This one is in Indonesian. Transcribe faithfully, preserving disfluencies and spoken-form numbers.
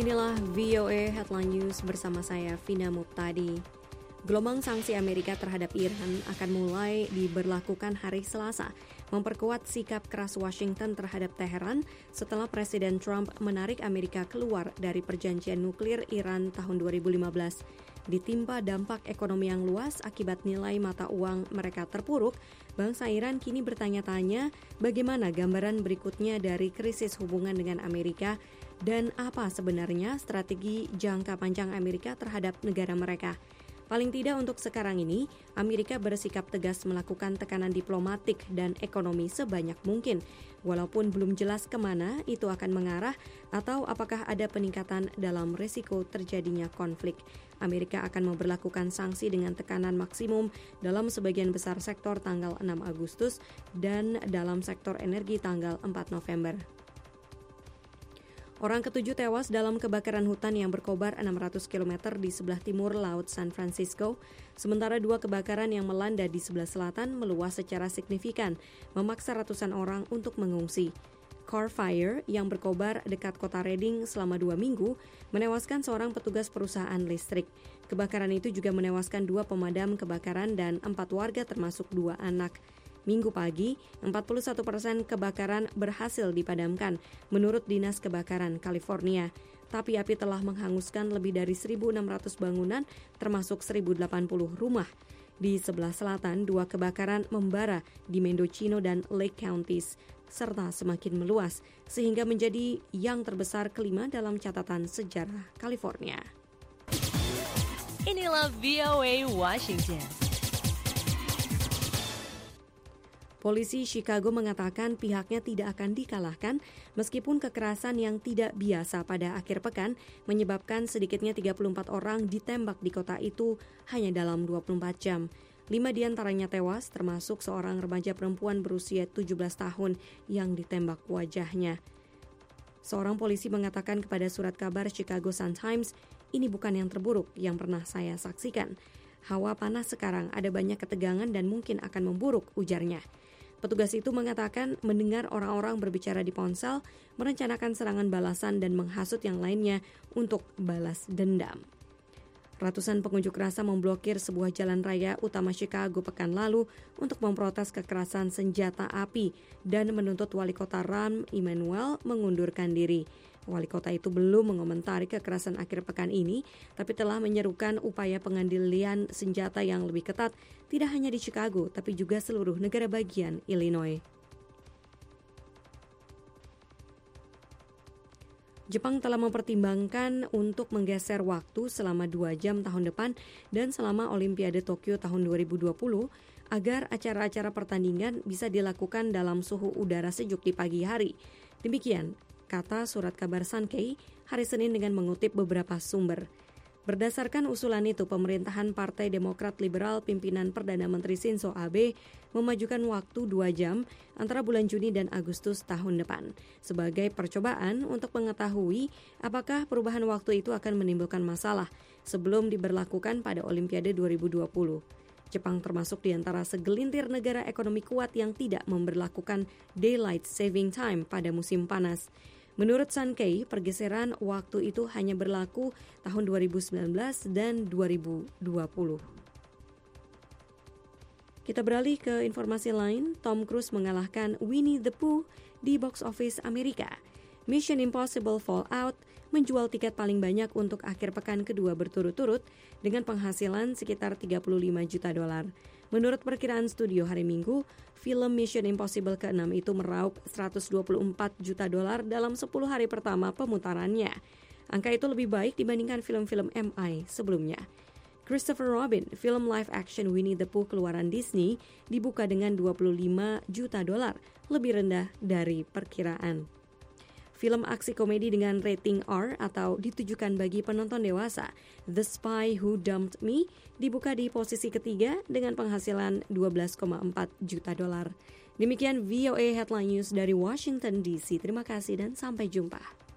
Inilah V O A Headline News bersama saya, Vina Muptadi. Gelombang sanksi Amerika terhadap Iran akan mulai diberlakukan hari Selasa, memperkuat sikap keras Washington terhadap Teheran setelah Presiden Trump menarik Amerika keluar dari perjanjian nuklir Iran tahun dua ribu lima belas. Ditimpa dampak ekonomi yang luas akibat nilai mata uang mereka terpuruk, bangsa Iran kini bertanya-tanya bagaimana gambaran berikutnya dari krisis hubungan dengan Amerika dan apa sebenarnya strategi jangka panjang Amerika terhadap negara mereka. Paling tidak untuk sekarang ini, Amerika bersikap tegas melakukan tekanan diplomatik dan ekonomi sebanyak mungkin, walaupun belum jelas kemana itu akan mengarah atau apakah ada peningkatan dalam risiko terjadinya konflik. Amerika akan memberlakukan sanksi dengan tekanan maksimum dalam sebagian besar sektor tanggal enam Agustus dan dalam sektor energi tanggal empat November. Orang ketujuh tewas dalam kebakaran hutan yang berkobar enam ratus kilometer di sebelah timur Laut San Francisco, sementara dua kebakaran yang melanda di sebelah selatan meluas secara signifikan, memaksa ratusan orang untuk mengungsi. Car Fire yang berkobar dekat kota Redding selama dua minggu menewaskan seorang petugas perusahaan listrik. Kebakaran itu juga menewaskan dua pemadam kebakaran dan empat warga termasuk dua anak. Minggu pagi, empat puluh satu persen kebakaran berhasil dipadamkan menurut Dinas Kebakaran California. Tapi api telah menghanguskan lebih dari seribu enam ratus bangunan termasuk seribu delapan puluh rumah. Di sebelah selatan, dua kebakaran membara di Mendocino dan Lake Counties, serta semakin meluas sehingga menjadi yang terbesar kelima dalam catatan sejarah California. Inilah V O A Washington. Polisi Chicago mengatakan pihaknya tidak akan dikalahkan meskipun kekerasan yang tidak biasa pada akhir pekan menyebabkan sedikitnya tiga puluh empat orang ditembak di kota itu hanya dalam dua puluh empat jam. Lima diantaranya tewas, termasuk seorang remaja perempuan berusia tujuh belas tahun yang ditembak wajahnya. Seorang polisi mengatakan kepada surat kabar Chicago Sun-Times, "Ini bukan yang terburuk yang pernah saya saksikan. Hawa panas sekarang, ada banyak ketegangan dan mungkin akan memburuk," ujarnya. Petugas itu mengatakan mendengar orang-orang berbicara di ponsel, merencanakan serangan balasan dan menghasut yang lainnya untuk balas dendam. Ratusan pengunjuk rasa memblokir sebuah jalan raya utama Chicago pekan lalu untuk memprotes kekerasan senjata api dan menuntut wali kota Rahm Emanuel mengundurkan diri. Wali kota itu belum mengomentari kekerasan akhir pekan ini, tapi telah menyerukan upaya pengendalian senjata yang lebih ketat tidak hanya di Chicago, tapi juga seluruh negara bagian Illinois. Jepang telah mempertimbangkan untuk menggeser waktu selama dua jam tahun depan dan selama Olimpiade Tokyo tahun dua ribu dua puluh agar acara-acara pertandingan bisa dilakukan dalam suhu udara sejuk di pagi hari. Demikian kata surat kabar Sankei hari Senin dengan mengutip beberapa sumber. Berdasarkan usulan itu, pemerintahan Partai Demokrat Liberal pimpinan Perdana Menteri Shinzo Abe memajukan waktu dua jam antara bulan Juni dan Agustus tahun depan sebagai percobaan untuk mengetahui apakah perubahan waktu itu akan menimbulkan masalah sebelum diberlakukan pada Olimpiade dua ribu dua puluh. Jepang termasuk di antara segelintir negara ekonomi kuat yang tidak memberlakukan Daylight Saving Time pada musim panas. Menurut Sankei, pergeseran waktu itu hanya berlaku tahun dua ribu sembilan belas dan dua ribu dua puluh. Kita beralih ke informasi lain. Tom Cruise mengalahkan Winnie the Pooh di box office Amerika. Mission Impossible Fallout menjual tiket paling banyak untuk akhir pekan kedua berturut-turut dengan penghasilan sekitar tiga puluh lima juta dolar. Menurut perkiraan studio hari Minggu, film Mission Impossible keenam itu meraup seratus dua puluh empat juta dolar dalam sepuluh hari pertama pemutarannya. Angka itu lebih baik dibandingkan film-film M I sebelumnya. Christopher Robin, film live action Winnie the Pooh keluaran Disney, dibuka dengan dua puluh lima juta dolar, lebih rendah dari perkiraan. Film aksi komedi dengan rating R atau ditujukan bagi penonton dewasa, The Spy Who Dumped Me, dibuka di posisi ketiga dengan penghasilan dua belas koma empat juta dolar. Demikian V O A Headline News dari Washington D C. Terima kasih dan sampai jumpa.